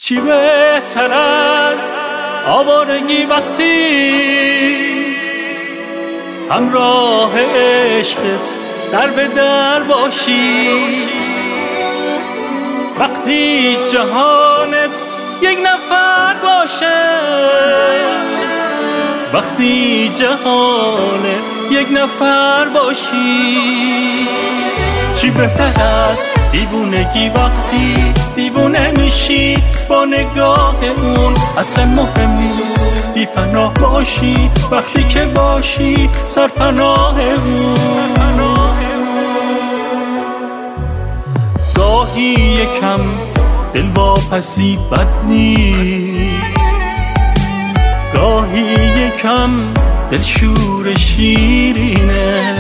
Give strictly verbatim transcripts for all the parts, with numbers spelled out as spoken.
چی بهتر از آوارگی وقتی همراه عشقت در به در باشی، وقتی جهانت یک نفر باشه، وقتی جهان یک نفر باشی. چی بهتر از دیوونگی وقتی دیوونه میشی با نگاه اون، اصلا مهم نیست بی پناه باشی وقتی که باشی سرپناه اون. گاهی یکم دلواپسی بد نیست، گاهی یکم دلشور شیرینه،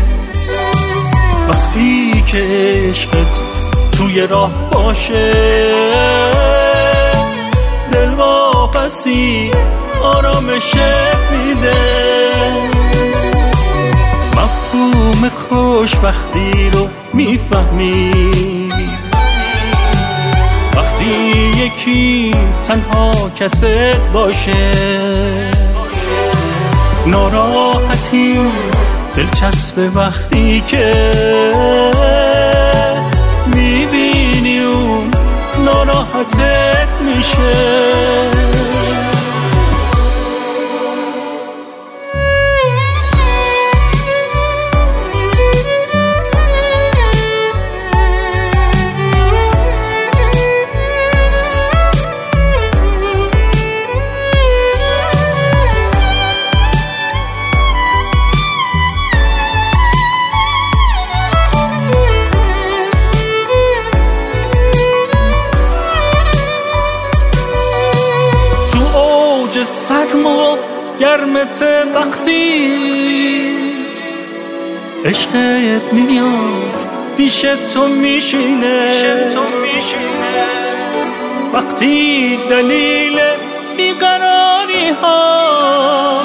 وقتی که عشقت توی راه باشه دلواپسی آرامش میده. مفهوم خوشبختی رو میفهمی وقتی یکی تنها کست باشه، ناراحتی دلچسب وقتی که میبینی اون ناراحتت میشه. سرم و گرمت وقتی عشقت میاد پیش تو میشینه، وقتی دلیل بیقراری ها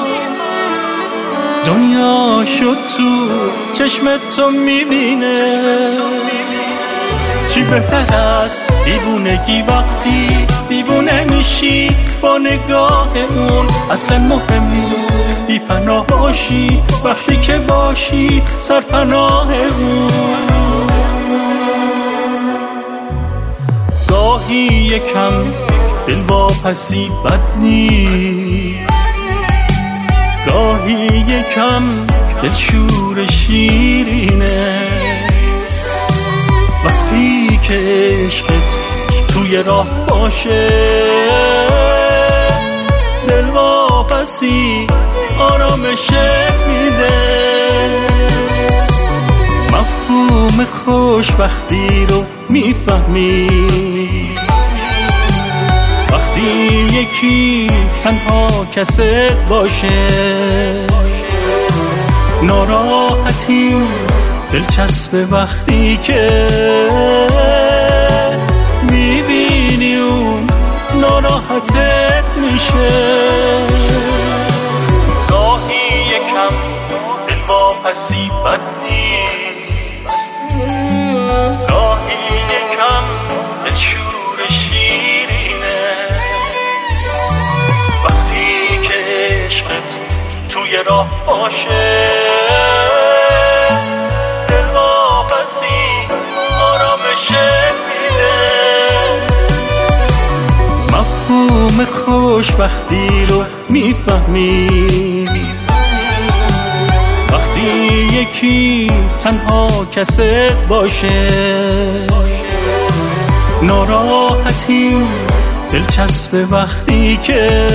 دنیا شد تو چشمت تو میبینه. چی بهتر از دیوونگی وقتی دیوونه میشی با نگاه اون، اصلا مهم نیست بی پناه باشی وقتی که باشی سرپناه اون. گاهی یکم دلواپسی بد نیست، گاهی یکم دلشور شیرینه، وقتی که عشقت توی راه باشه دلواپسی آرامش میده. مفهوم خوشبختی رو میفهمی وقتی یکی تنها کست باشه، ناراحتی دلچسب وقتی که میبینی اون ناراحتت میشه. گاهی یکم دلواپسی بد نیست، گاهی یکم دلشور شیرینه، وقتی که عشقت توی راه باشه مفهوم خوشبختی رو میفهمی وقتی یکی تنها کست باشه، ناراحتی دلچسب وقتی که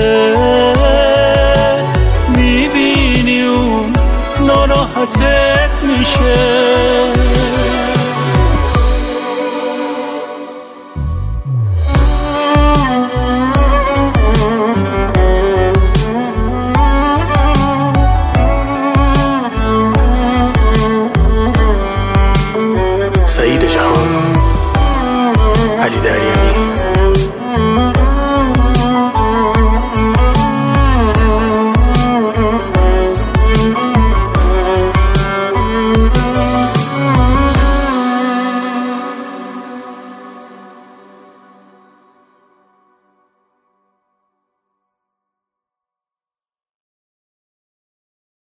میبینی اون ناراحتت میشه. سعید جهان، علی دریانی.